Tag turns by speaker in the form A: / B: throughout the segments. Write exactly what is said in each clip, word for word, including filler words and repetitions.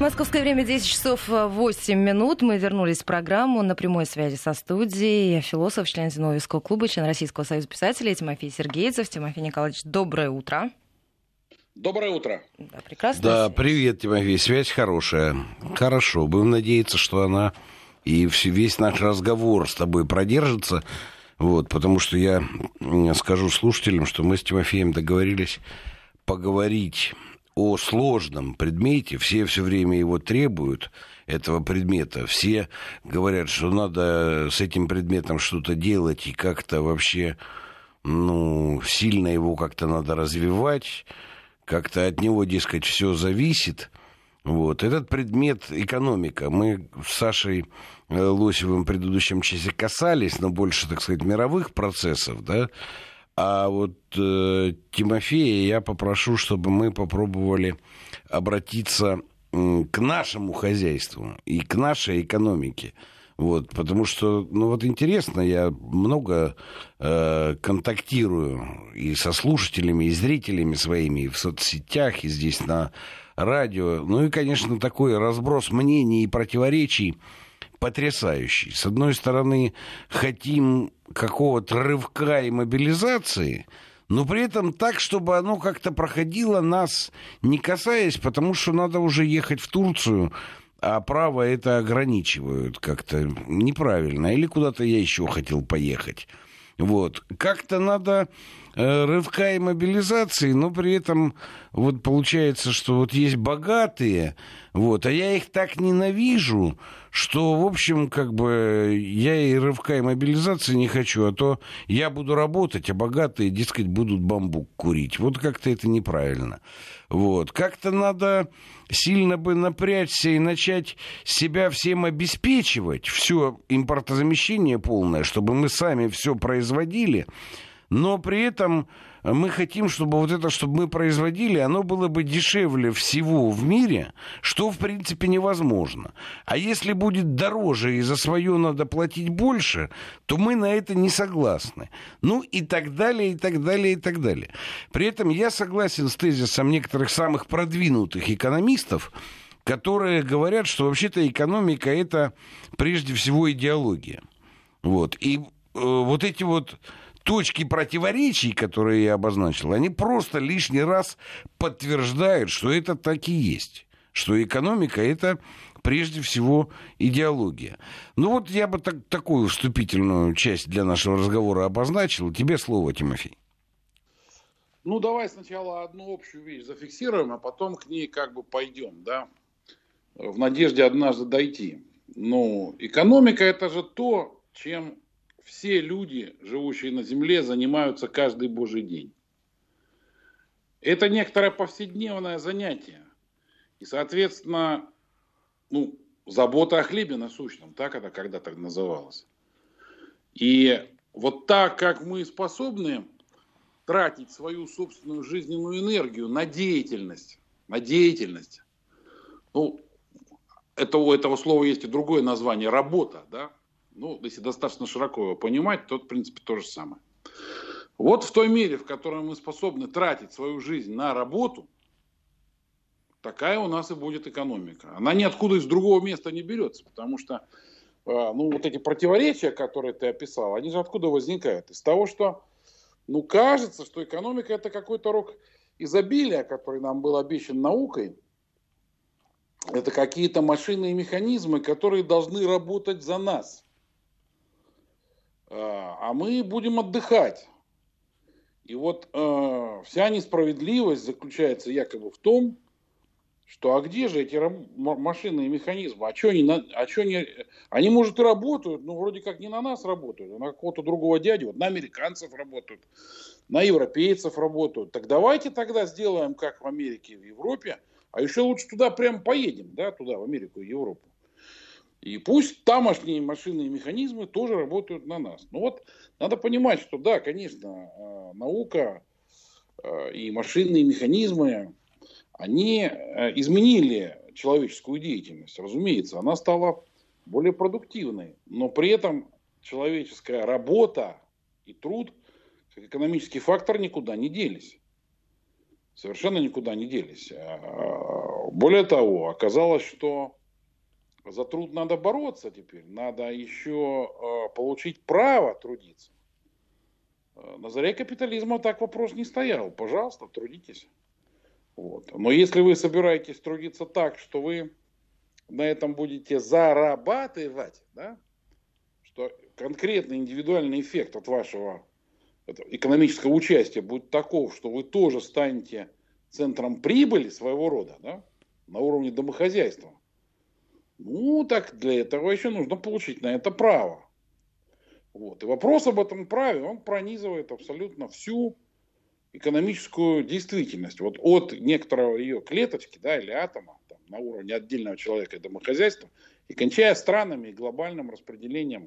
A: Московское время десять часов восемь минут. Мы вернулись в программу на прямой связи со студией. Философ, член Зиновьевского клуба, член Российского союза писателей Тимофей Сергеевцев. Тимофей Николаевич, доброе утро.
B: Доброе утро.
A: Да, прекрасно.
C: Да, привет, Тимофей. Связь хорошая. Хорошо. Будем надеяться, что она и весь наш разговор с тобой продержится. Вот, потому что я скажу слушателям, что мы с Тимофеем договорились поговорить о сложном предмете. Все все время его требуют, этого предмета. Все говорят, что надо с этим предметом что-то делать и как-то вообще, ну, сильно его как-то надо развивать. Как-то от него, дескать, все зависит. Вот. Этот предмет — экономика. Мы с Сашей Лосевым в предыдущем часе касались, но больше, так сказать, мировых процессов, да. А вот э, Тимофея я попрошу, чтобы мы попробовали обратиться э, к нашему хозяйству и к нашей экономике. Вот, потому что, ну вот интересно, я много э, контактирую и со слушателями, и зрителями своими, и в соцсетях, и здесь на радио. Ну и, конечно, такой разброс мнений и противоречий потрясающий. С одной стороны, хотим какого-то рывка и мобилизации, но при этом так, чтобы оно как-то проходило, нас не касаясь, потому что надо уже ехать в Турцию, а право это ограничивают как-то неправильно. Или куда-то я еще хотел поехать. Вот. Как-то надо э, рывка и мобилизации, но при этом вот получается, что вот есть богатые, вот, а я их так ненавижу, что, в общем, как бы я и рывка и мобилизации не хочу, а то я буду работать, а богатые, дескать, будут бамбук курить. Вот как-то это неправильно. Вот. Как-то надо сильно бы напрячься и начать себя всем обеспечивать, все импортозамещение полное, чтобы мы сами все производили, но при этом мы хотим, чтобы вот это, чтобы мы производили, оно было бы дешевле всего в мире, что, в принципе, невозможно. А если будет дороже и за свое надо платить больше, то мы на это не согласны. Ну и так далее, и так далее, и так далее. При этом я согласен с тезисом некоторых самых продвинутых экономистов, которые говорят, что вообще-то экономика — это прежде всего идеология. Вот. И э, вот эти вот точки противоречий, которые я обозначил, они просто лишний раз подтверждают, что это так и есть. Что экономика — это прежде всего идеология. Ну вот я бы так, такую вступительную часть для нашего разговора обозначил. Тебе слово, Тимофей.
B: Ну, давай сначала одну общую вещь зафиксируем, а потом к ней как бы пойдем, да, в надежде однажды дойти. Ну, экономика — это же то, чем все люди, живущие на Земле, занимаются каждый божий день. Это некоторое повседневное занятие. И, соответственно, ну, забота о хлебе насущном, так это когда-то называлось. И вот так, как мы способны тратить свою собственную жизненную энергию на деятельность, на деятельность, ну, это, у этого слова есть и другое название — работа, да? Ну, если достаточно широко его понимать, то, в принципе, то же самое. Вот в той мере, в которой мы способны тратить свою жизнь на работу, такая у нас и будет экономика. Она ниоткуда из другого места не берется, потому что, ну, вот эти противоречия, которые ты описал, они же откуда возникают? Из того, что, ну, кажется, что экономика — это какой-то рог изобилия, который нам был обещан наукой. Это какие-то машины и механизмы, которые должны работать за нас. А мы будем отдыхать. И вот э, вся несправедливость заключается якобы в том, что а где же эти раб- машины и механизмы? А что они, а что они, они, может, и работают, но вроде как не на нас работают, а на какого-то другого дядю, вот на американцев работают, на европейцев работают. Так давайте тогда сделаем, как в Америке и в Европе, а еще лучше туда прям поедем, да, туда, в Америку и Европу. И пусть тамошние машины и механизмы тоже работают на нас. Ну вот, надо понимать, что да, конечно, наука и машинные механизмы, они изменили человеческую деятельность. Разумеется, она стала более продуктивной. Но при этом человеческая работа и труд, как экономический фактор, никуда не делись. совершенно никуда не делись. Более того, оказалось, что за труд надо бороться теперь. Надо еще получить право трудиться. На заре капитализма так вопрос не стоял. Пожалуйста, трудитесь. Вот. Но если вы собираетесь трудиться так, что вы на этом будете зарабатывать, да, что конкретный индивидуальный эффект от вашего экономического участия будет таков, что вы тоже станете центром прибыли своего рода, да, на уровне домохозяйства. Ну, так для этого еще нужно получить на это право. Вот. И вопрос об этом праве, он пронизывает абсолютно всю экономическую действительность. Вот от некоторого ее клеточки, да, или атома, там, на уровне отдельного человека и домохозяйства, и кончая странами и глобальным распределением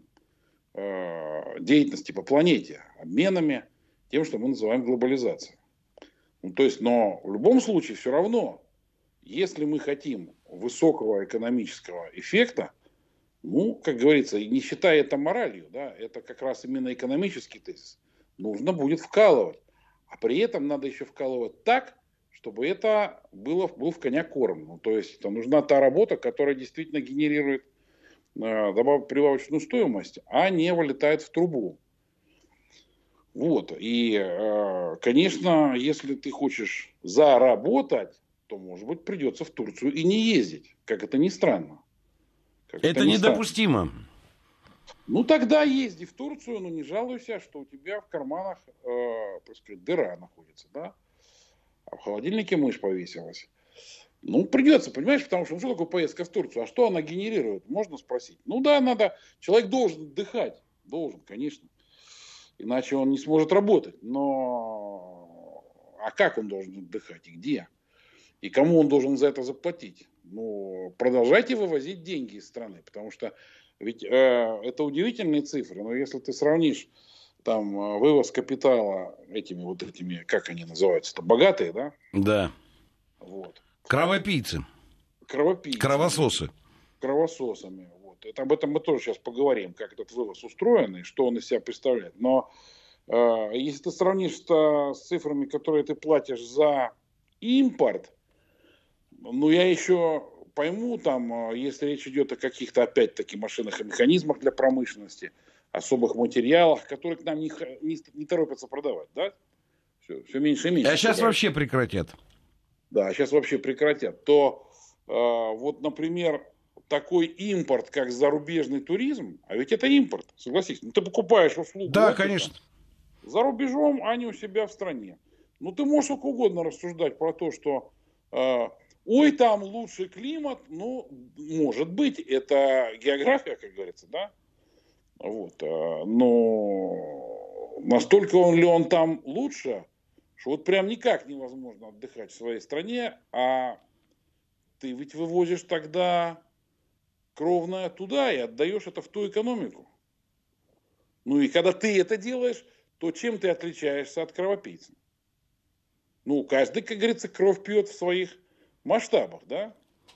B: э, деятельности по планете, обменами, тем, что мы называем глобализацией. Ну, то есть, но в любом случае все равно, если мы хотим высокого экономического эффекта, ну, как говорится, не считая это моралью, да, это как раз именно экономический тезис, нужно будет вкалывать. А при этом надо еще вкалывать так, чтобы это было, был в коня корм. Ну, то есть это нужна та работа, которая действительно генерирует э, добав, прибавочную стоимость, а не вылетает в трубу. Вот. И, э, конечно, если ты хочешь заработать, то, может быть, придется в Турцию и не ездить. Как это ни странно. Как
C: это
B: это
C: недопустимо.
B: Странно. Ну, тогда езди в Турцию, но не жалуйся, что у тебя в карманах, э, так сказать, дыра находится, да? А в холодильнике мышь повесилась. Ну, придется, понимаешь, потому что, ну, что такое поездка в Турцию? А что она генерирует? Можно спросить. Ну, да, надо, человек должен отдыхать. Должен, конечно. Иначе он не сможет работать. Но, а как он должен отдыхать и где? И кому он должен за это заплатить? Ну, продолжайте вывозить деньги из страны, потому что ведь э, это удивительные цифры, но если ты сравнишь там вывоз капитала этими вот этими, как они называются-то, богатые, да?
C: Да.
B: Вот.
C: Кровопийцы.
B: Кровопийцы.
C: Кровососы.
B: Кровососами. Вот. Это, об этом мы тоже сейчас поговорим, как этот вывоз устроен и что он из себя представляет. Но э, если ты сравнишь с, с цифрами, которые ты платишь за импорт, ну, я еще пойму, там, если речь идет о каких-то, опять-таки, машинах и механизмах для промышленности, особых материалах, которые к нам не, не, не торопятся продавать, да? Все, все меньше и меньше.
C: А сейчас вообще прекратят.
B: Да, сейчас вообще прекратят. То, э, вот, например, такой импорт, как зарубежный туризм, а ведь это импорт, согласись. Ну, ты покупаешь услугу.
C: Да,
B: отдыха,
C: конечно.
B: За рубежом, а не у себя в стране. Ну, ты можешь сколько угодно рассуждать про то, что... Э, Ой, там лучший климат, ну, может быть, это география, как говорится, да? Вот, но настолько он ли он там лучше, что вот прям никак невозможно отдыхать в своей стране, а ты ведь вывозишь тогда кровное туда и отдаешь это в ту экономику. Ну и когда ты это делаешь, то чем ты отличаешься от кровопийца? Ну, каждый, как говорится, кровь пьет в своих масштабах, да?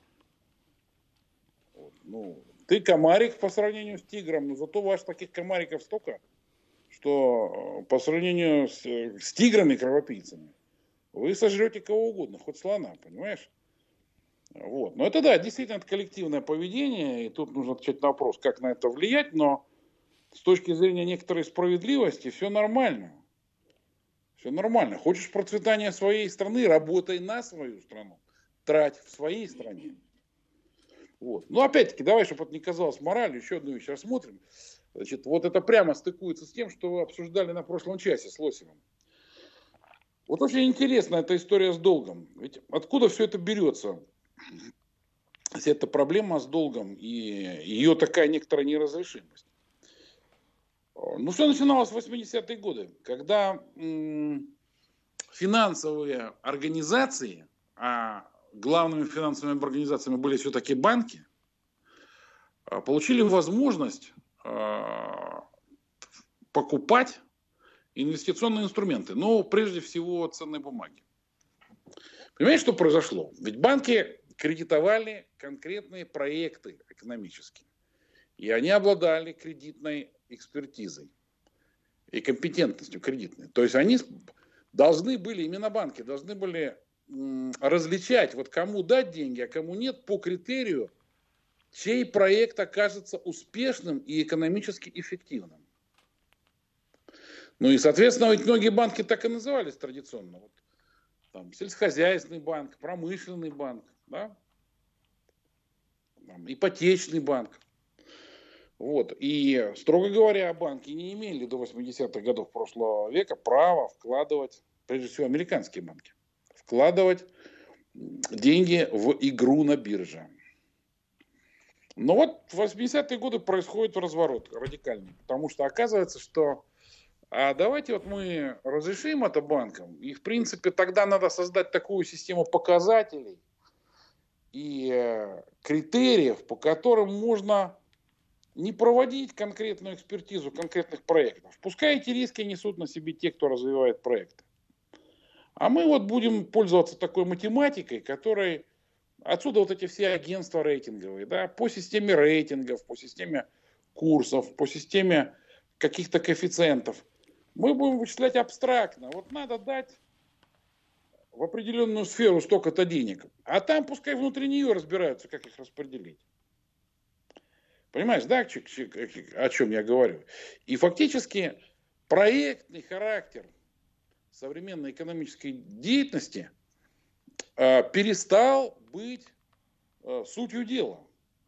B: Вот, ну, ты комарик по сравнению с тигром, но зато у вас таких комариков столько, что по сравнению с, с тиграми-кровопийцами вы сожрете кого угодно, хоть слона, понимаешь? Вот. Но это, да, действительно, это коллективное поведение, и тут нужно отвечать на вопрос, как на это влиять, но с точки зрения некоторой справедливости все нормально. Все нормально. Хочешь процветания своей страны, работай на свою страну. Трать в своей стране. Вот. Ну, опять-таки, давай, чтобы это не казалось моралью, еще одну вещь рассмотрим. Значит, вот это прямо стыкуется с тем, что вы обсуждали на прошлом часе с Лосевым. Вот очень интересна эта история с долгом. Ведь откуда все это берется? Вся эта проблема с долгом и ее такая некоторая неразрешимость. Ну, все начиналось в восьмидесятые годы, когда м- финансовые организации, а главными финансовыми организациями были все-таки банки, получили возможность э, покупать инвестиционные инструменты, но прежде всего ценные бумаги. Понимаете, что произошло? Ведь банки кредитовали конкретные проекты экономические, и они обладали кредитной экспертизой и компетентностью кредитной. То есть они должны были, именно банки, должны были м, различать, вот кому дать деньги, а кому нет, по критерию, чей проект окажется успешным и экономически эффективным. Ну и, соответственно, ведь многие банки так и назывались традиционно. Вот, там, сельскохозяйственный банк, промышленный банк, да? Там, ипотечный банк. Вот. И, строго говоря, банки не имели до восьмидесятых годов прошлого века права вкладывать, прежде всего, американские банки, вкладывать деньги в игру на бирже. Но вот в восьмидесятые годы происходит разворот радикальный, потому что оказывается, что а давайте вот мы разрешим это банкам, и в принципе тогда надо создать такую систему показателей и критериев, по которым можно не проводить конкретную экспертизу конкретных проектов. Пускай эти риски несут на себе те, кто развивает проекты. А мы вот будем пользоваться такой математикой, которой отсюда вот эти все агентства рейтинговые, да, по системе рейтингов, по системе курсов, по системе каких-то коэффициентов. Мы будем вычислять абстрактно. Вот надо дать в определенную сферу столько-то денег, а там пускай внутри нее разбираются, как их распределить. Понимаешь, да, о чем я говорю? И фактически проектный характер современной экономической деятельности э, перестал быть э, сутью дела.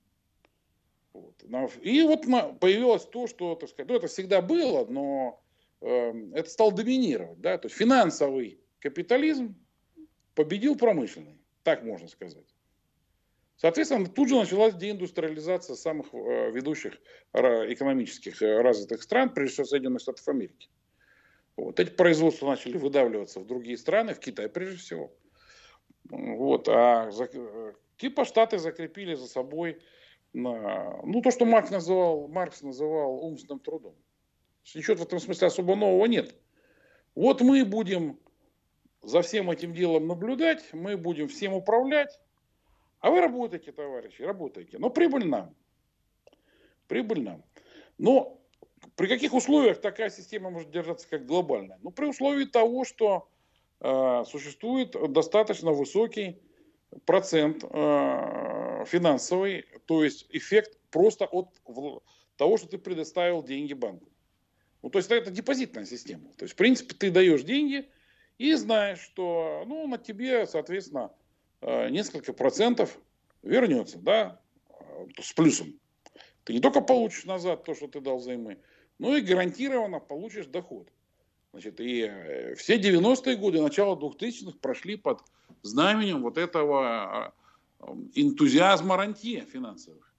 B: Вот. И вот появилось то, что, так сказать, ну, это всегда было, но э, это стало доминировать. Да? То есть финансовый капитализм победил промышленный, так можно сказать. Соответственно, тут же началась деиндустриализация самых э, ведущих экономических э, развитых стран, прежде всего Соединенных Штатов Америки. Вот. Эти производства начали выдавливаться в другие страны, в Китай прежде всего. Вот. А за, типа Штаты закрепили за собой на, ну, то, что Маркс называл, Маркс называл умственным трудом. Ничего в этом смысле особо нового нет. Вот мы будем за всем этим делом наблюдать, мы будем всем управлять, а вы работаете, товарищи, работаете. Но прибыль нам. Прибыль нам. Но при каких условиях такая система может держаться как глобальная? Ну, при условии того, что э, существует достаточно высокий процент э, финансовый, то есть эффект просто от в, того, что ты предоставил деньги банку. Ну, то есть это депозитная система. То есть, в принципе, ты даешь деньги и знаешь, что ну, на тебе, соответственно, несколько процентов вернется, да, с плюсом. Ты не только получишь назад то, что ты дал взаймы, но и гарантированно получишь доход. Значит, и все девяностые годы, начало двухтысячных прошли под знаменем вот этого энтузиазма рантье финансовых.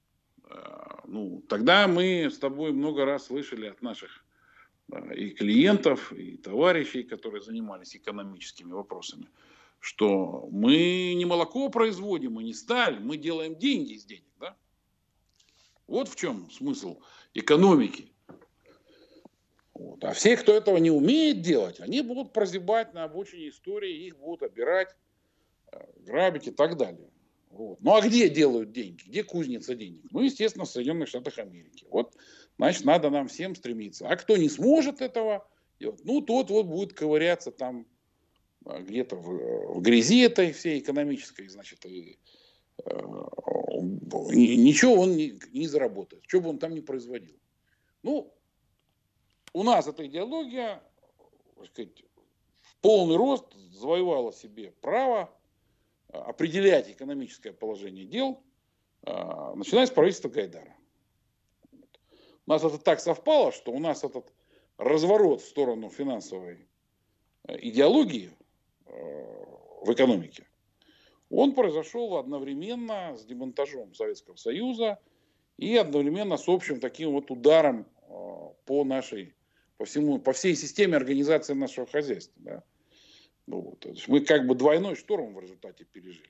B: Ну, тогда мы с тобой много раз слышали от наших и клиентов, и товарищей, которые занимались экономическими вопросами, что мы не молоко производим, мы не сталь, мы делаем деньги из денег. Да? Вот в чем смысл экономики. Вот. А все, кто этого не умеет делать, они будут прозябать на обочине истории, их будут обирать, грабить и так далее. Вот. Ну а где делают деньги? Где кузница денег? Ну, естественно, в Соединенных Штатах Америки. Вот, значит, надо нам всем стремиться. А кто не сможет этого делать, ну, тот вот будет ковыряться там где-то в, в грязи этой всей экономической, значит, и, э, ничего он не, не заработает, что бы он там ни производил. Ну, у нас эта идеология, так сказать, в полный рост завоевала себе право определять экономическое положение дел, э, начиная с правительства Гайдара. У нас это так совпало, что у нас этот разворот в сторону финансовой идеологии в экономике, он произошел одновременно с демонтажом Советского Союза и одновременно с общим таким вот ударом по нашей, по всему, по всей системе организации нашего хозяйства. Да? Ну, вот, то есть мы как бы двойной шторм в результате пережили.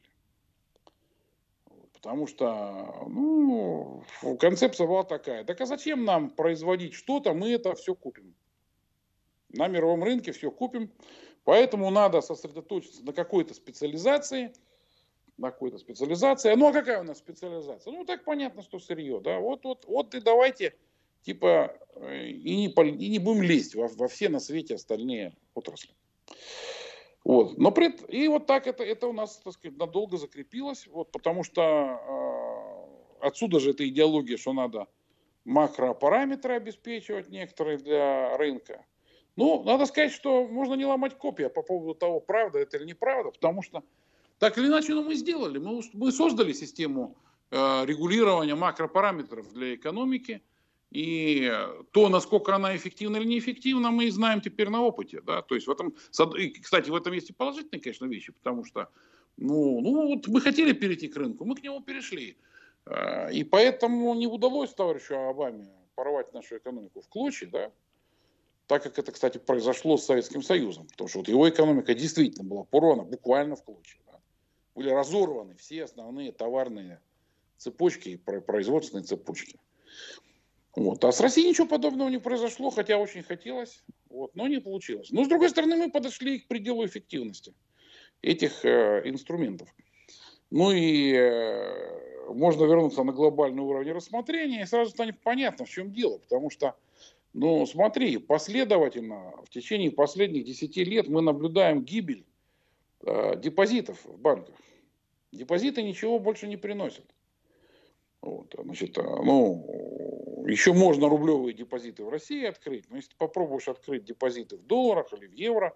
B: Потому что ну, концепция была такая: так а зачем нам производить что-то, мы это все купим. На мировом рынке все купим. Поэтому надо сосредоточиться на какой-то специализации. На какой-то специализации. Ну, а какая у нас специализация? Ну, так понятно, что сырье. Да? Вот, вот, вот и давайте типа и не, и не будем лезть во, во все на свете остальные отрасли. Вот. Но при... И вот так это, это у нас, так сказать, надолго закрепилось, вот, потому что э, отсюда же эта идеология, что надо макропараметры обеспечивать некоторые для рынка. Ну, надо сказать, что можно не ломать копья по поводу того, правда это или неправда, потому что так или иначе, ну, мы сделали. Мы, мы создали систему э, регулирования макропараметров для экономики. И то, насколько она эффективна или неэффективна, мы знаем теперь на опыте. Да? То есть в этом, и, кстати, в этом есть и положительные, конечно, вещи, потому что ну, ну, вот мы хотели перейти к рынку, мы к нему перешли. И поэтому не удалось товарищу Обаме порвать нашу экономику в клочья, да? Так как это, кстати, произошло с Советским Союзом. Потому что вот его экономика действительно была порвана буквально в клочья. Да? Были разорваны все основные товарные цепочки и производственные цепочки. Вот. А с Россией ничего подобного не произошло, хотя очень хотелось, вот, но не получилось. Но, с другой стороны, мы подошли к пределу эффективности этих э, инструментов. Ну и э, можно вернуться на глобальный уровень рассмотрения, и сразу станет понятно, в чем дело. Потому что, ну, смотри, последовательно в течение последних десяти лет мы наблюдаем гибель э, депозитов в банках. Депозиты ничего больше не приносят. Вот, значит, ну, еще можно рублевые депозиты в России открыть, но если ты попробуешь открыть депозиты в долларах или в евро,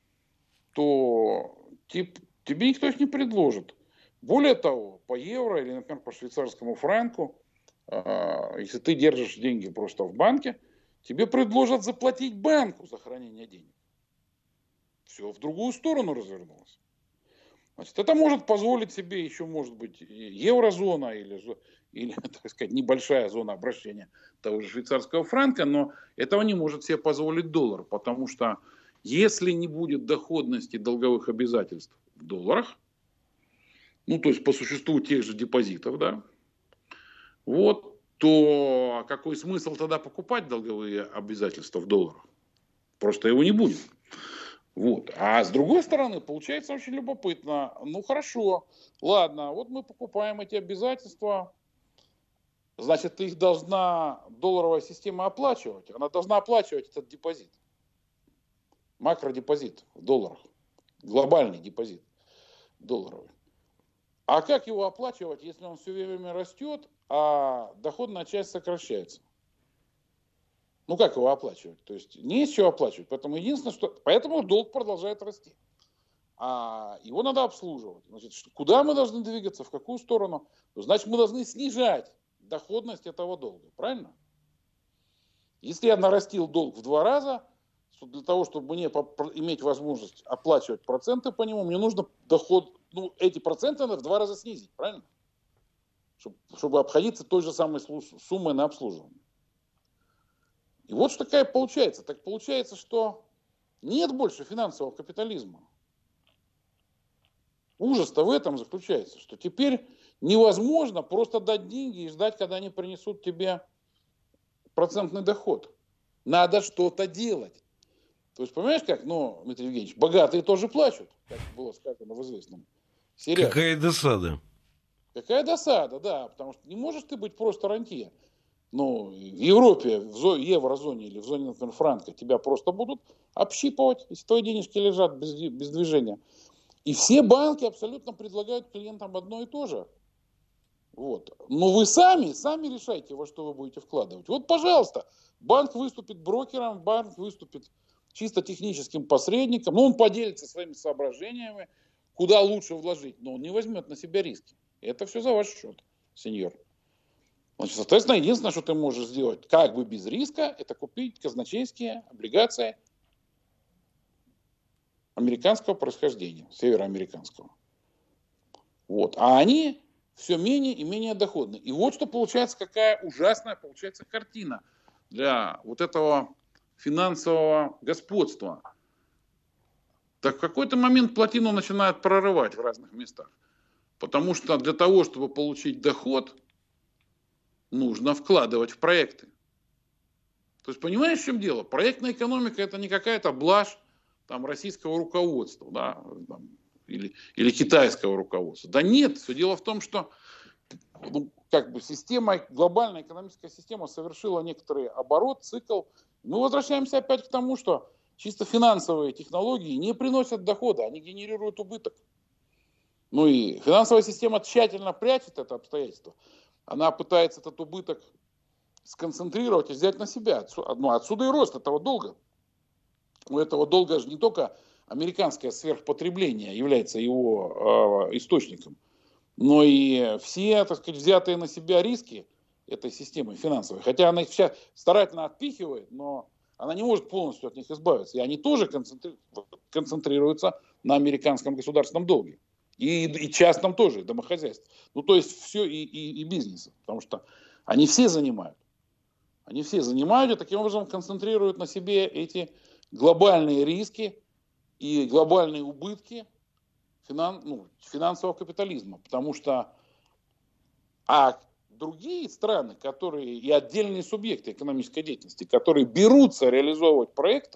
B: то тип, тебе никто их не предложит. Более того, по евро или, например, по швейцарскому франку, э, если ты держишь деньги просто в банке, тебе предложат заплатить банку за хранение денег. Все в другую сторону развернулось. Значит, это может позволить себе еще, может быть, еврозона или, или, так сказать, небольшая зона обращения того же швейцарского франка, но этого не может себе позволить доллар, потому что если не будет доходности долговых обязательств в долларах, ну, то есть по существу тех же депозитов, да, вот, то какой смысл тогда покупать долговые обязательства в долларах? Просто его не будет. Вот. А с другой стороны, получается очень любопытно. Ну хорошо, ладно, вот мы покупаем эти обязательства, значит, их должна долларовая система оплачивать. Она должна оплачивать этот депозит. Макродепозит в долларах. Глобальный депозит долларовый. А как его оплачивать, если он все время растет, а доходная часть сокращается? Ну, как его оплачивать? То есть не из чего оплачивать. Поэтому единственное, что... Поэтому долг продолжает расти. А его надо обслуживать. Значит, куда мы должны двигаться, в какую сторону? Значит, мы должны снижать доходность этого долга. Правильно? Если я нарастил долг в два раза, для того, чтобы мне иметь возможность оплачивать проценты по нему, мне нужно доход... Ну, эти проценты надо в два раза снизить. Правильно? Чтобы, чтобы обходиться той же самой суммой на обслуживание. И вот что такая получается. Так получается, что нет больше финансового капитализма. Ужас-то в этом заключается, что теперь невозможно просто дать деньги и ждать, когда они принесут тебе процентный доход. Надо что-то делать. То есть, понимаешь, как, ну, Дмитрий Евгеньевич, богатые тоже плачут, как было сказано в известном сериале.
C: Какая досада.
B: Какая досада, да, потому что не можешь ты быть просто рантье. Ну, в Европе, в зоне, еврозоне или в зоне, например, франка тебя просто будут общипывать, если твои денежки лежат без, без движения. И все банки абсолютно предлагают клиентам одно и то же. Вот. Но вы сами, сами решайте, во что вы будете вкладывать. Вот, пожалуйста, банк выступит брокером, банк выступит чисто техническим посредником, ну, он поделится своими соображениями, куда лучше вложить, но он не возьмет на себя риски. Это все за ваш счет, сеньор. Значит, соответственно, единственное, что ты можешь сделать, как бы без риска, это купить казначейские облигации американского происхождения, североамериканского. Вот. А они все менее и менее доходны. И вот что получается, какая ужасная получается картина для вот этого финансового господства. Так в какой-то момент плотину начинают прорывать в разных местах. Потому что для того, чтобы получить доход, нужно вкладывать в проекты. То есть, понимаешь, в чем дело? Проектная экономика – это не какая-то блажь там, российского руководства, да, там, или, или китайского руководства. Да нет, все дело в том, что ну, как бы система, глобальная экономическая система совершила некоторый оборот, цикл. Мы возвращаемся опять к тому, что чисто финансовые технологии не приносят дохода, они генерируют убыток. Ну и финансовая система тщательно прячет это обстоятельство. Она пытается этот убыток сконцентрировать и взять на себя. Ну, отсюда и рост этого долга. У этого долга же не только американское сверхпотребление является его э, источником, но и все, так сказать, взятые на себя риски этой системы финансовой. Хотя она их вся старательно отпихивает, но она не может полностью от них избавиться. И они тоже концентри... концентрируются на американском государственном долге. И, и частном тоже, домохозяйств. Ну, то есть все и, и, и бизнеса. Потому что они все занимают. Они все занимают и таким образом концентрируют на себе эти глобальные риски и глобальные убытки финан, ну, финансового капитализма. Потому что а другие страны, которые и отдельные субъекты экономической деятельности, которые берутся реализовывать проекты,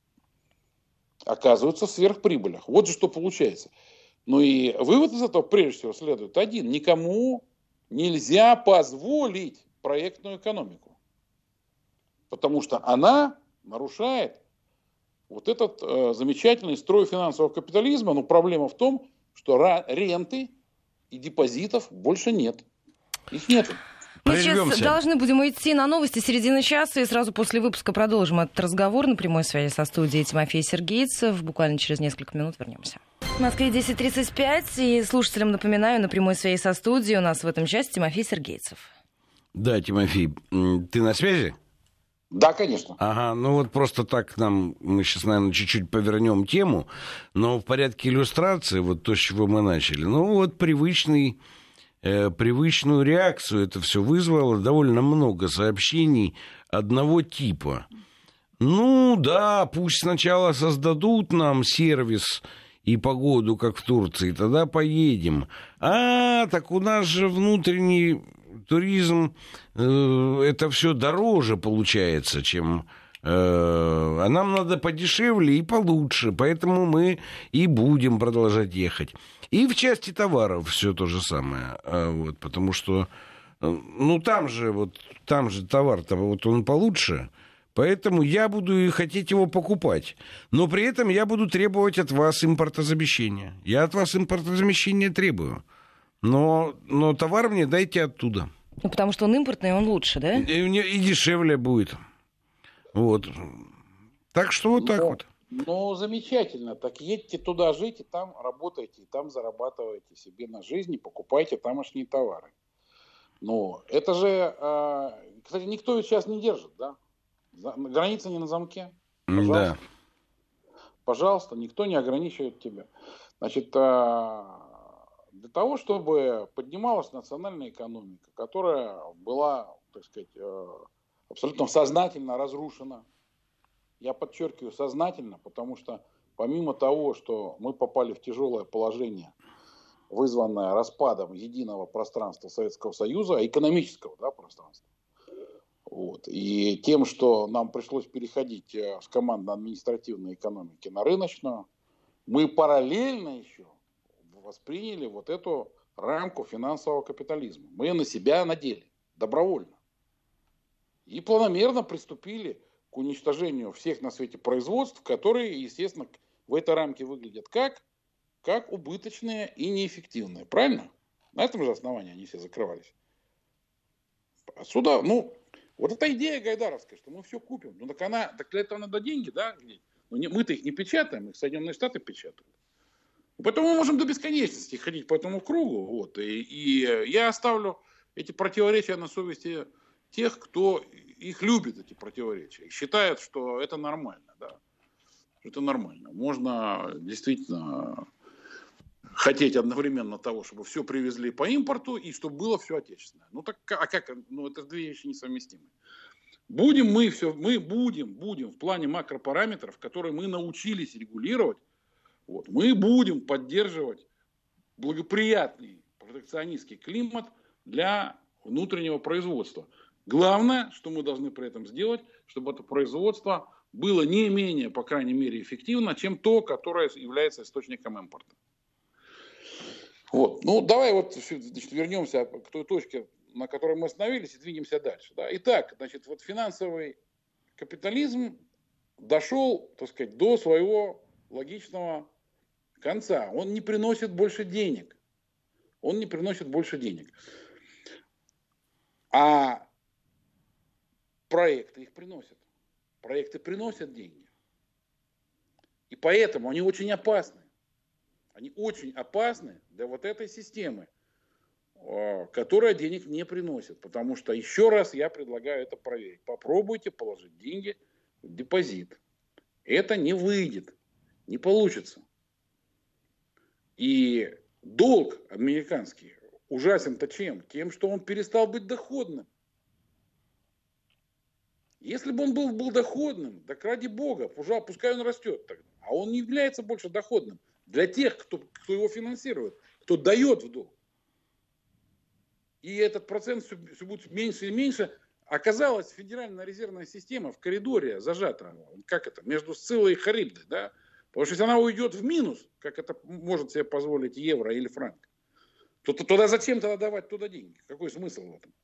B: оказываются в сверхприбылях. Вот же что получается. Ну и вывод из этого прежде всего следует один. Никому нельзя позволить проектную экономику. Потому что она нарушает вот этот э, замечательный строй финансового капитализма. Но проблема в том, что ренты и депозитов больше нет. Их нет.
A: Мы сейчас должны будем идти на новости середины часа, и сразу после выпуска продолжим этот разговор на прямой связи со студией Тимофей Сергейцев. Буквально через несколько минут вернемся. В Москве десять тридцать пять, и слушателям напоминаю, на прямой связи со студией у нас в этом часе Тимофей Сергейцев.
C: Да, Тимофей, ты на связи?
B: Да, конечно.
C: Ага, ну вот просто так нам, мы сейчас, наверное, чуть-чуть повернем тему, но в порядке иллюстрации, вот то, с чего мы начали, ну вот привычный... привычную реакцию это все вызвало, довольно много сообщений одного типа. Ну да, пусть сначала создадут нам сервис и погоду, как в Турции, тогда поедем. А, так у нас же внутренний туризм, э, это все дороже получается, чем... А нам надо подешевле и получше, поэтому мы и будем продолжать ехать. И в части товаров все то же самое, вот, потому что, ну, там же, вот, там же товар-то, вот он получше, поэтому я буду и хотеть его покупать, но при этом я буду требовать от вас импортозамещения. Я от вас импортозамещения требую, но, но товар мне дайте оттуда.
A: Ну, потому что он импортный, он лучше, да?
C: И, и дешевле будет. Вот. Так что вот так
B: ну,
C: вот.
B: Ну, замечательно. Так едьте туда жить, и там работайте, и там зарабатывайте себе на жизнь, и покупайте тамошние товары. Ну, это же, э, кстати, никто ведь сейчас не держит, да? Граница не на замке. Пожалуйста. Да. Пожалуйста, никто не ограничивает тебя. Значит, э, для того, чтобы поднималась национальная экономика, которая была, так сказать, э, абсолютно сознательно разрушена. Я подчеркиваю, сознательно, потому что помимо того, что мы попали в тяжелое положение, вызванное распадом единого пространства Советского Союза, экономического, да, пространства, вот, и тем, что нам пришлось переходить с командно-административной экономики на рыночную, мы параллельно еще восприняли вот эту рамку финансового капитализма. Мы ее на себя надели добровольно. И планомерно приступили к уничтожению всех на свете производств, которые, естественно, в этой рамке выглядят как, как убыточные и неэффективные. Правильно? На этом же основании они все закрывались. Отсюда, ну, вот эта идея гайдаровская, что мы все купим. Ну, так она, так для этого надо деньги, да? Ну, не, мы-то их не печатаем, их Соединенные Штаты печатают. Поэтому мы можем до бесконечности ходить по этому кругу. Вот, и, и я оставлю эти противоречия на совести тех, кто их любит, эти противоречия, и считает, что это нормально, да, это нормально. Можно действительно хотеть одновременно того, чтобы все привезли по импорту и чтобы было все отечественное. Ну так, а как, ну это две вещи несовместимые. Будем мы все, мы будем, будем в плане макропараметров, которые мы научились регулировать, вот, мы будем поддерживать благоприятный протекционистский климат для внутреннего производства. Главное, что мы должны при этом сделать, чтобы это производство было не менее, по крайней мере, эффективно, чем то, которое является источником импорта. Вот. Ну, давай вот, значит, вернемся к той точке, на которой мы остановились, и двинемся дальше. Да? Итак, значит, вот финансовый капитализм дошел, так сказать, до своего логичного конца. Он не приносит больше денег. Он не приносит больше денег. А проекты их приносят. Проекты приносят деньги. И поэтому они очень опасны. Они очень опасны для вот этой системы, которая денег не приносит. Потому что, еще раз, я предлагаю это проверить. Попробуйте положить деньги в депозит. Это не выйдет. Не получится. И долг американский ужасен-то чем? Тем, что он перестал быть доходным. Если бы он был, был доходным, так ради бога, уже пускай он растет тогда. А он не является больше доходным для тех, кто, кто его финансирует, кто дает в долг. И этот процент все, все будет меньше и меньше. Оказалась Федеральная резервная система в коридоре зажата. Как это? Между Сциллой и Харибдой, да? Потому что если она уйдет в минус, как это может себе позволить евро или франк, то, то туда зачем тогда давать туда деньги? Какой смысл в этом?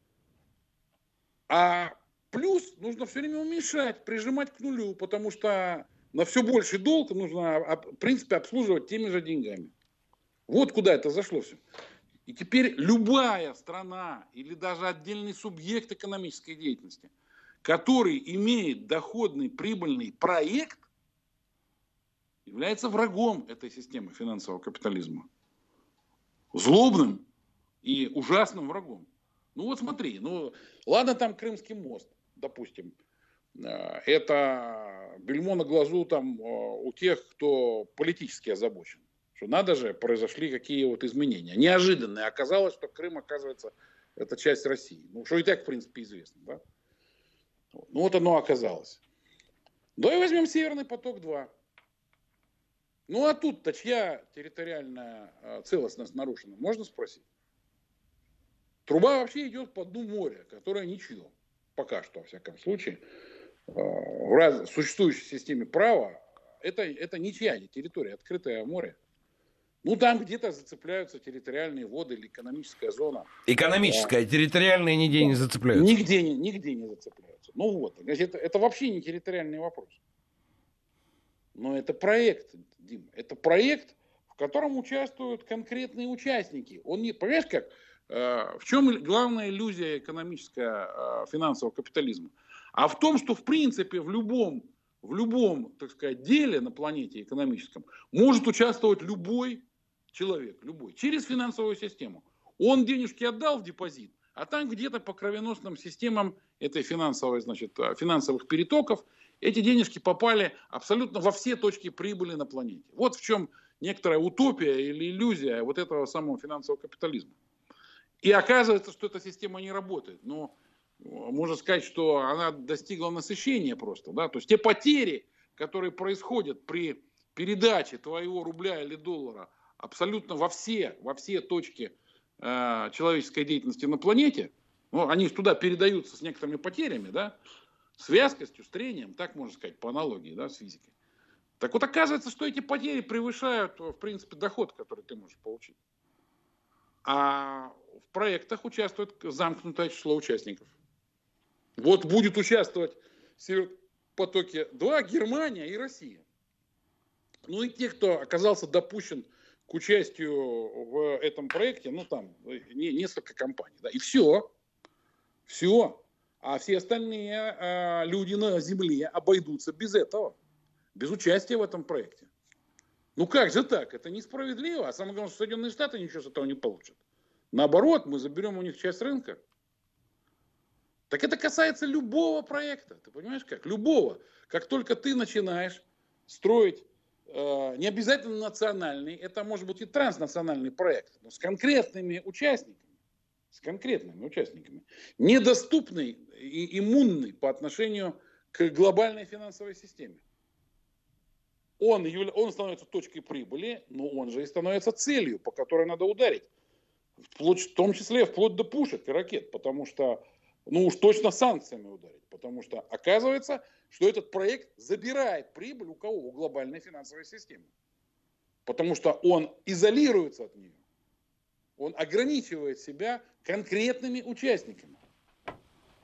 B: А плюс нужно все время уменьшать, прижимать к нулю, потому что на все больший долг нужно, в принципе, обслуживать теми же деньгами. Вот куда это зашло все. И теперь любая страна или даже отдельный субъект экономической деятельности, который имеет доходный, прибыльный проект, является врагом этой системы финансового капитализма. Злобным и ужасным врагом. Ну вот смотри, ну ладно там Крымский мост, допустим. Это бельмо на глазу там у тех, кто политически озабочен. Что надо же, произошли какие вот изменения. Неожиданные. Оказалось, что Крым, оказывается, это часть России. Ну, что и так, в принципе, известно. Да? Ну, вот оно оказалось. Да и возьмем Северный поток-два. Ну, а тут-то чья территориальная целостность нарушена? Можно спросить? Труба вообще идет по дну моря, которое ничье. Пока что, во всяком случае. В раз... существующей системе права это, это ничья не территория, открытое море. Ну, там где-то зацепляются территориальные воды или экономическая зона.
C: Экономическая, а, территориальные нигде да, не зацепляются.
B: Нигде, нигде не зацепляются. Ну вот, это, это вообще не территориальный вопрос. Но это проект, Дим, это проект, в котором участвуют конкретные участники. Он не, понимаешь как, э, в чем главная иллюзия экономического, э, финансового капитализма? А в том, что в принципе в любом, в любом, так сказать, деле на планете экономическом может участвовать любой человек, любой, через финансовую систему. Он денежки отдал в депозит, а там где-то по кровеносным системам этой финансовой, значит, финансовых перетоков эти денежки попали абсолютно во все точки прибыли на планете. Вот в чем некоторая утопия или иллюзия вот этого самого финансового капитализма. И оказывается, что эта система не работает. Но можно сказать, что она достигла насыщения просто. Да? То есть те потери, которые происходят при передаче твоего рубля или доллара абсолютно во все, во все точки э, человеческой деятельности на планете, ну, они туда передаются с некоторыми потерями, да, с вязкостью, с трением, так можно сказать, по аналогии, да, с физикой. Так вот оказывается, что эти потери превышают, в принципе, доход, который ты можешь получить. А в проектах участвует замкнутое число участников. Вот будет участвовать в Северном потоке-два Германия и Россия. Ну и те, кто оказался допущен к участию в этом проекте, ну там несколько компаний, да, и все, все. А все остальные э, люди на Земле обойдутся без этого, без участия в этом проекте. Ну как же так? Это несправедливо. А самое главное, что Соединенные Штаты ничего с этого не получат. Наоборот, мы заберем у них часть рынка. Так это касается любого проекта. Ты понимаешь как? Любого. Как только ты начинаешь строить э, не обязательно национальный, это может быть и транснациональный проект, но с конкретными участниками. С конкретными участниками. Недоступный и иммунный по отношению к глобальной финансовой системе. Он, он становится точкой прибыли, но он же и становится целью, по которой надо ударить. Вплоть, в том числе вплоть до пушек и ракет. Потому что, ну уж точно санкциями ударить. Потому что оказывается, что этот проект забирает прибыль у кого? У глобальной финансовой системы. Потому что он изолируется от нее. Он ограничивает себя конкретными участниками.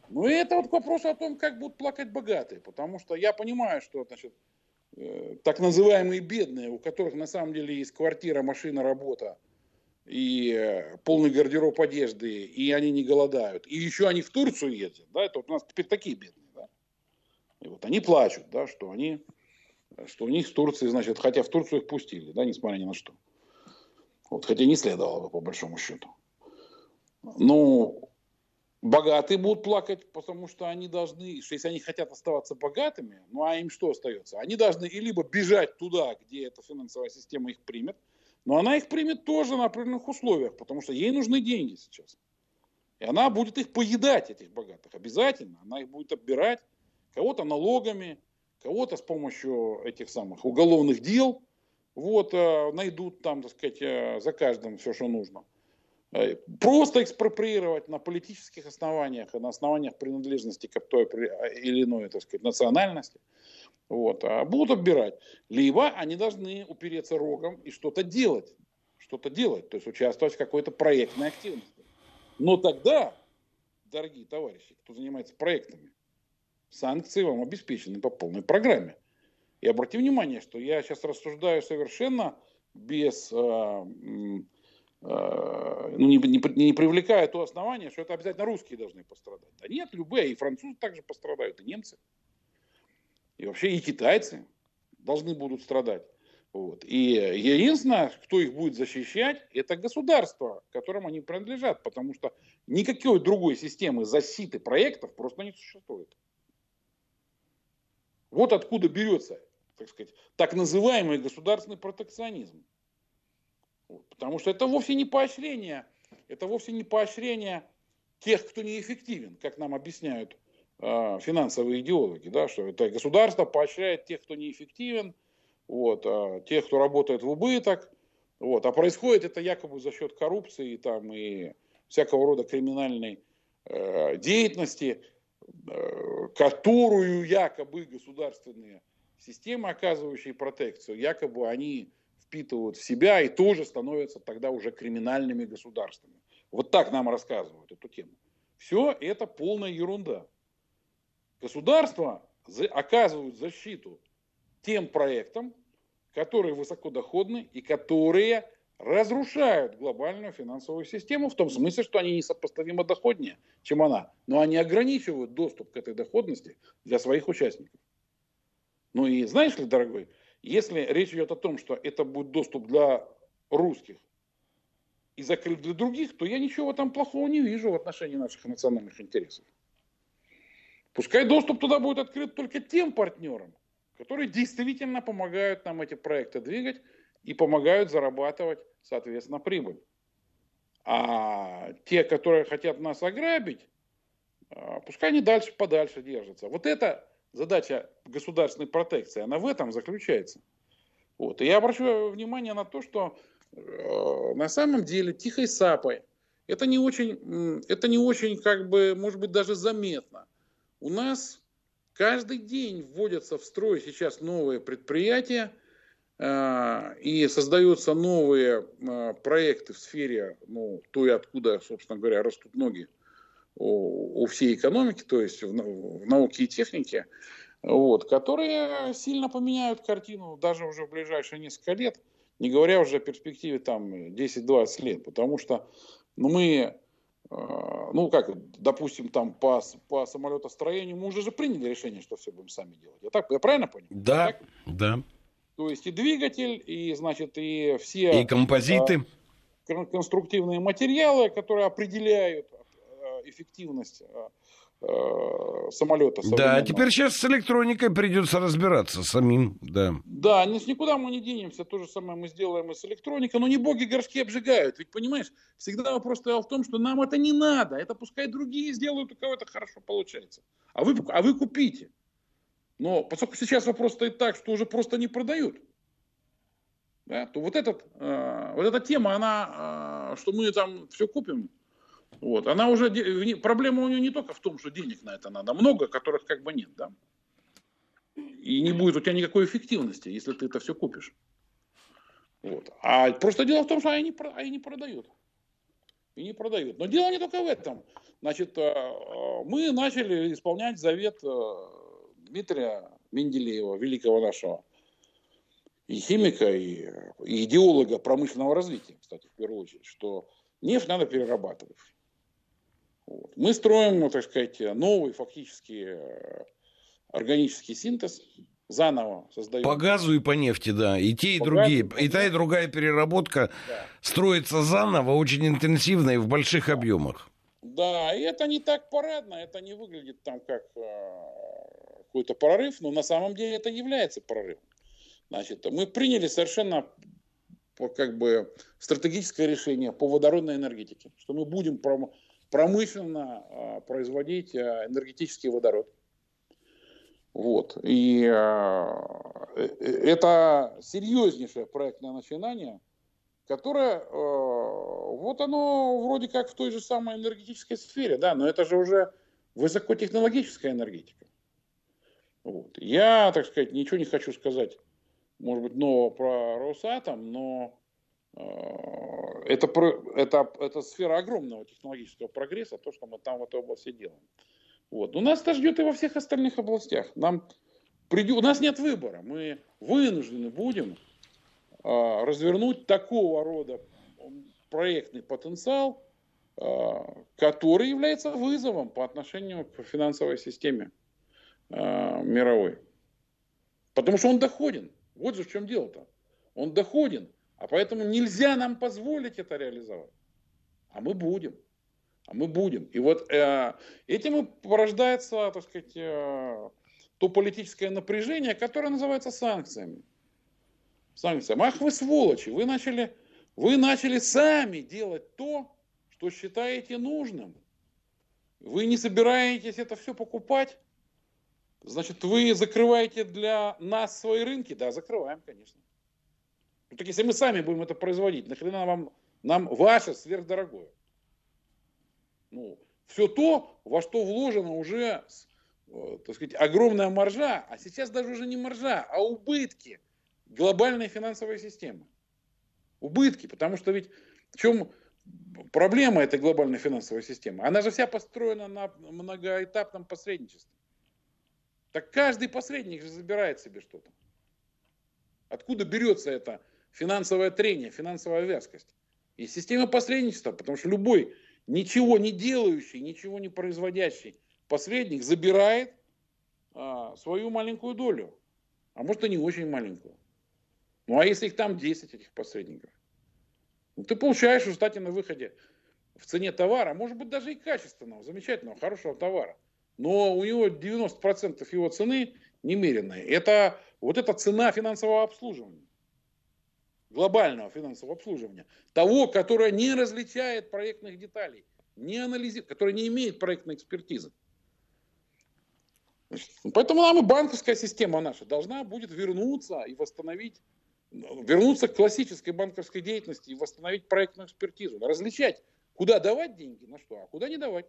B: Ну, и это вот вопрос о том, как будут плакать богатые. Потому что я понимаю, что, значит, э, так называемые бедные, у которых на самом деле есть квартира, машина, работа, и э, полный гардероб одежды, и они не голодают. И еще они в Турцию ездят. Да? Это вот у нас теперь такие бедные. Да? И вот они плачут, да, что, они, что у них в Турции, значит, хотя в Турцию их пустили, да, несмотря ни на что. Вот, хотя не следовало бы, по большому счету. Ну, богатые будут плакать, потому что они должны, что если они хотят оставаться богатыми, ну а им что остается? Они должны и либо бежать туда, где эта финансовая система их примет, но она их примет тоже на определенных условиях, потому что ей нужны деньги сейчас. И она будет их поедать, этих богатых, обязательно. Она их будет оббирать, кого-то налогами, кого-то с помощью этих самых уголовных дел. Вот, найдут там, так сказать, за каждым все, что нужно. Просто экспроприировать на политических основаниях, на основаниях принадлежности к той или иной, так сказать, национальности. Вот, а будут отбирать. Либо они должны упереться рогом и что-то делать. Что-то делать, то есть участвовать в какой-то проектной активности. Но тогда, дорогие товарищи, кто занимается проектами, санкции вам обеспечены по полной программе. И обратите внимание, что я сейчас рассуждаю совершенно без... Э, Ну, не, не, не привлекая то основание, что это обязательно русские должны пострадать. Да нет, любые, и французы также пострадают, и немцы. И вообще и китайцы должны будут страдать. Вот. И единственное, кто их будет защищать, это государство, которому они принадлежат. Потому что никакой другой системы защиты проектов просто не существует. Вот откуда берется, так сказать, так называемый государственный протекционизм. Потому что это вовсе не поощрение, это вовсе не поощрение тех, кто неэффективен, как нам объясняют э, финансовые идеологи, да, что это государство поощряет тех, кто неэффективен, вот, э, тех, кто работает в убыток, вот, а происходит это якобы за счет коррупции там, и всякого рода криминальной э, деятельности, э, которую якобы государственные системы, оказывающие протекцию, якобы они впитывают в себя и тоже становятся тогда уже криминальными государствами. Вот так нам рассказывают эту тему. Все это полная ерунда. Государства оказывают защиту тем проектам, которые высокодоходны и которые разрушают глобальную финансовую систему в том смысле, что они несопоставимо доходнее, чем она. Но они ограничивают доступ к этой доходности для своих участников. Ну и знаешь ли, дорогой, если речь идет о том, что это будет доступ для русских и закрыт для других, то я ничего там плохого не вижу в отношении наших национальных интересов. Пускай доступ туда будет открыт только тем партнерам, которые действительно помогают нам эти проекты двигать и помогают зарабатывать, соответственно, прибыль. А те, которые хотят нас ограбить, пускай они дальше подальше держатся. Вот это задача государственной протекции, она в этом заключается. Вот. И я обращаю внимание на то, что э, на самом деле тихой сапой это не очень, это не очень, как бы, может быть, даже заметно. У нас каждый день вводятся в строй сейчас новые предприятия э, и создаются новые э, проекты в сфере, ну, той, откуда, собственно говоря, растут ноги у всей экономики, то есть в, в науке и технике, вот, которые сильно поменяют картину даже уже в ближайшие несколько лет, не говоря уже о перспективе там десять-двадцать лет, потому что ну, мы, э, ну как, допустим, там по, по самолетостроению мы уже же приняли решение, что все будем сами делать. Я, так, я правильно понял?
C: Да,
B: так?
C: да.
B: То есть и двигатель, и, значит, и все...
C: И композиты.
B: Э, конструктивные материалы, которые определяют эффективность э, самолета.
C: Да, теперь сейчас с электроникой придется разбираться самим, да.
B: Да, никуда мы не денемся, то же самое мы сделаем и с электроникой, но не боги горшки обжигают, ведь понимаешь, всегда вопрос стоял в том, что нам это не надо, это пускай другие сделают, у кого это хорошо получается, а вы, а вы купите. Но поскольку сейчас вопрос стоит так, что уже просто не продают, да, то вот, этот, э, вот эта тема, она, э, что мы там все купим, вот, она уже, проблема у нее не только в том, что денег на это надо много, которых как бы нет, да, и не будет у тебя никакой эффективности, если ты это все купишь. Вот. А просто дело в том, что они не, они не продают. И не продают. Но дело не только в этом. Значит, мы начали исполнять завет Дмитрия Менделеева, великого нашего и химика, и, и идеолога промышленного развития, кстати, в первую очередь, что нефть надо перерабатывать. Вот. Мы строим, так сказать, новый фактически органический синтез, заново создаем.
C: По газу и по нефти, да, и те, и по другие, газу, и та, и другая переработка, да, строится заново, очень интенсивно и в больших объемах.
B: Да, и это не так парадно, это не выглядит там как э, какой-то прорыв, но на самом деле это является прорывом. Значит, мы приняли совершенно как бы стратегическое решение по водородной энергетике, что мы будем промышленно э, производить энергетический водород. Вот. И э, это серьезнейшее проектное начинание, которое, э, вот оно вроде как в той же самой энергетической сфере, да, но это же уже высокотехнологическая энергетика. Вот. Я, так сказать, ничего не хочу сказать, может быть, нового про Росатом, но э, это, это, это сфера огромного технологического прогресса, то, что мы там в этой области делаем. Вот. Но нас это ждет и во всех остальных областях. Нам придет, у нас нет выбора. Мы вынуждены будем э, развернуть такого рода проектный потенциал, э, который является вызовом по отношению к финансовой системе э, мировой. Потому что он доходен. Вот же в чем дело-то. Он доходен. А поэтому нельзя нам позволить это реализовать. А мы будем. А мы будем. И вот э, этим и порождается, так сказать, э, то политическое напряжение, которое называется санкциями. Санкциями. Ах вы сволочи, вы начали, вы начали сами делать то, что считаете нужным. Вы не собираетесь это все покупать. Значит, вы закрываете для нас свои рынки? Да, закрываем, конечно. Ну, так если мы сами будем это производить, нахрена вам, нам ваше сверхдорогое? Ну, все то, во что вложено уже, так сказать, огромная маржа, а сейчас даже уже не маржа, а убытки глобальной финансовой системы. Убытки, потому что ведь в чем проблема этой глобальной финансовой системы? Она же вся построена на многоэтапном посредничестве. Так каждый посредник же забирает себе что-то. Откуда берется это финансовое трение, финансовая вязкость? Из системы посредничества, потому что любой ничего не делающий, ничего не производящий посредник забирает а, свою маленькую долю. А может и не очень маленькую. Ну а если их там десять, этих посредников? Ну, ты получаешь в результате на выходе в цене товара, может быть даже и качественного, замечательного, хорошего товара. Но у него девяносто процентов его цены немеренные. Это вот эта цена финансового обслуживания. Глобального финансового обслуживания. Того, которое не различает проектных деталей, не анализирует, которое не имеет проектной экспертизы. Значит, поэтому нам и банковская система наша должна будет вернуться и восстановить, вернуться к классической банковской деятельности и восстановить проектную экспертизу. Различать, куда давать деньги, на что, а куда не давать.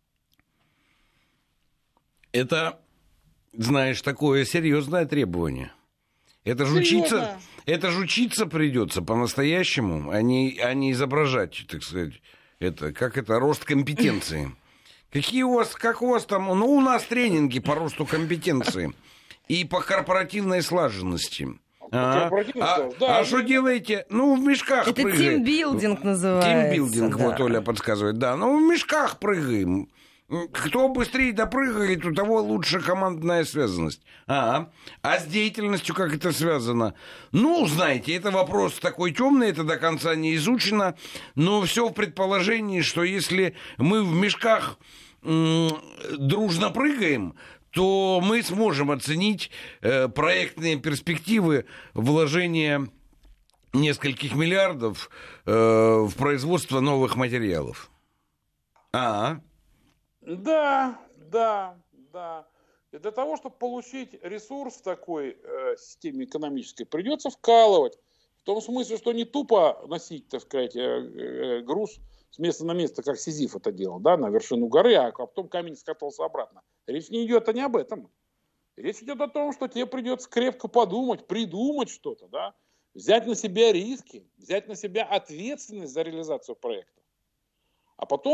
C: Это, знаешь, такое серьезное требование. Это же учиться, это же учиться придется по-настоящему, а не, а не изображать, так сказать, это, как это, рост компетенции. Какие у вас, как у вас там, ну, у нас тренинги по росту компетенции и по корпоративной слаженности. А, а, да, а что делаете? Ну, в мешках
A: это
C: прыгаем.
A: Это тимбилдинг называется.
C: Тимбилдинг, да. Вот Оля подсказывает, да. Ну, в мешках прыгаем. Кто быстрее допрыгает, у того лучше командная связанность. А, а с деятельностью как это связано? Ну, знаете, это вопрос такой темный, это до конца не изучено, но все в предположении, что если мы в мешках м- дружно прыгаем, то мы сможем оценить э, проектные перспективы вложения нескольких миллиардов э, в производство новых материалов. А,
B: Да, да, да. И для того, чтобы получить ресурс в такой э, системе экономической, придется вкалывать. В том смысле, что не тупо носить, так сказать, э, э, груз с места на место, как Сизиф это делал, да, на вершину горы, а потом камень скатывался обратно. Речь не идет не об этом. Речь идет о том, что тебе придется крепко подумать, придумать что-то, да, взять на себя риски, взять на себя ответственность за реализацию проекта. А потом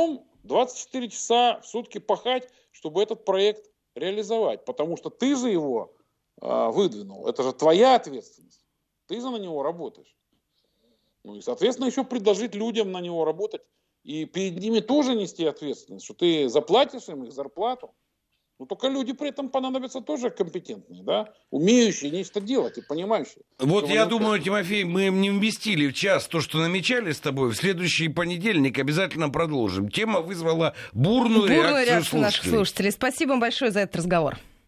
B: двадцать четыре часа в сутки пахать, чтобы этот проект реализовать. Потому что ты же его э, выдвинул. Это же твоя ответственность. Ты же на него работаешь. Ну и, соответственно, еще предложить людям на него работать. И перед ними тоже нести ответственность, что ты заплатишь им их зарплату. Но только люди при этом понадобятся тоже компетентные, да, умеющие нечто делать и понимающие.
C: Вот я думаю, Тимофей, мы им не вместили в час то, что намечали с тобой. В следующий понедельник обязательно продолжим. Тема вызвала бурную, бурную реакцию,
A: реакцию
C: слушателей.
A: наших слушателей. Спасибо вам большое за этот разговор.